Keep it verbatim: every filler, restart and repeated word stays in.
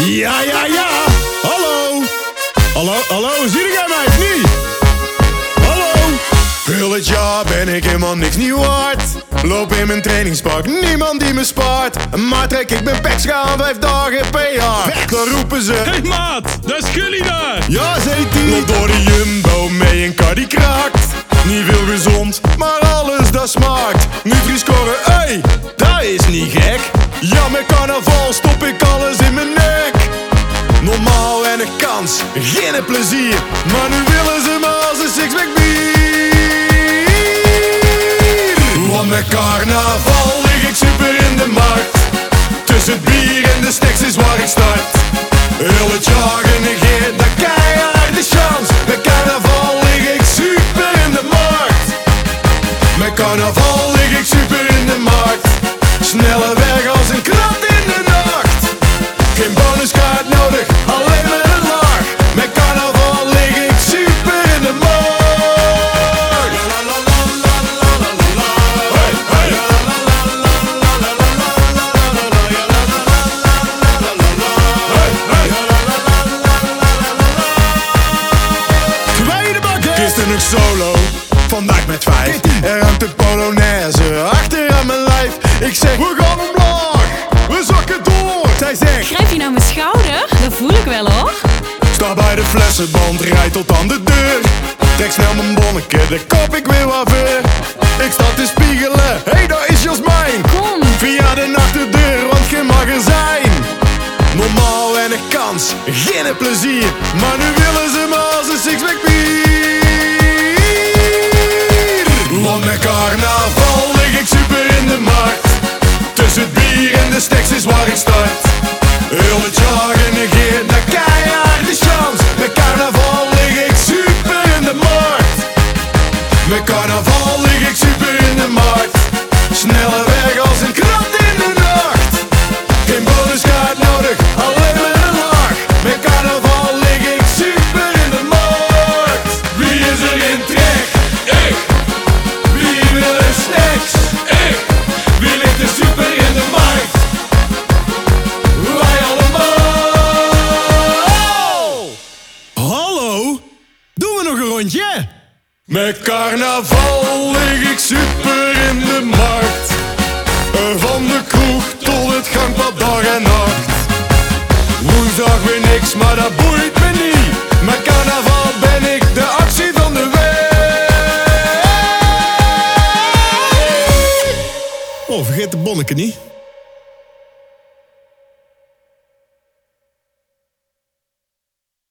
Ja, ja, ja. Hallo. Hallo, hallo, zie jij mij of niet? Hallo. Heel het jaar ben ik helemaal niks nieuw waard. Loop in mijn trainingspak, niemand die me spaart. Maar trek ik mijn peks gaan vijf dagen per jaar. Dan roepen ze: Hey maat, dat is Gully daar. ja, zegt ie. Loopt door de Jumbo mee een kar die kraakt. Niet veel gezond, maar alles dat smaakt. Nutri-score, ey, dat is niet gek. Ja, met carnaval stop ik alles in mijn nek. Normaal weinig kans, geen plezier. Maar nu willen ze me als een sixpack bier. Want met carnaval lig ik super in de markt. Tussen het bier en de steks is waar ik start. Heel het jaar genegeerd, dat keihard de chance. Met carnaval lig ik super in de markt. Met carnaval lig ik super in de markt. Snelle weg als een krat in de nacht. Geen bonuskaart nodig, alleen met een laag. Met carnaval lig ik super in de markt. Tweede bakker. Gisteren nog solo, vandaag met vijf. Er hangt een polonaise achter aan mijn lijf. Ik zeg, we gaan omlaag, we zakken door. Zij zegt, Grijp je naar mijn schouder? Dat voel ik wel hoor. sta bij de flessenband, rijd tot aan de deur. Trek snel mijn bonnetje, de kop ik weer wat ver. Ik sta te spiegelen, hé hey, daar is Jasmijn. Kom. Via de achterdeur, want geen mag er zijn. Normaal weinig kans, geen plezier. Maar nu willen ze me als een sixpack bier. Want met carnaval lig ik super in de markt. Tussen het bier en de steks is waar ik start. Heel het jaar genegeerd, dat keihard de chance. Met carnaval lig ik super in de markt. Met carnaval lig ik super in de markt. Snelle weg als een krat in de nacht. Geen bonuskaart nodig, alleen met een laag. Met carnaval lig ik super in de markt. Wie is er in trek? Ik. Wie wil er snacks? Ik. Wie ligt er super in de markt? Wij allemaal. Hallo, doen we nog een rondje? Met carnaval lig ik super in de markt. Van de kroeg tot het gangpad dag en nacht. Woensdag weer niks, maar dat boeit me niet. Met carnaval ben ik de actie van de week. Oh, vergeet de bonneke niet.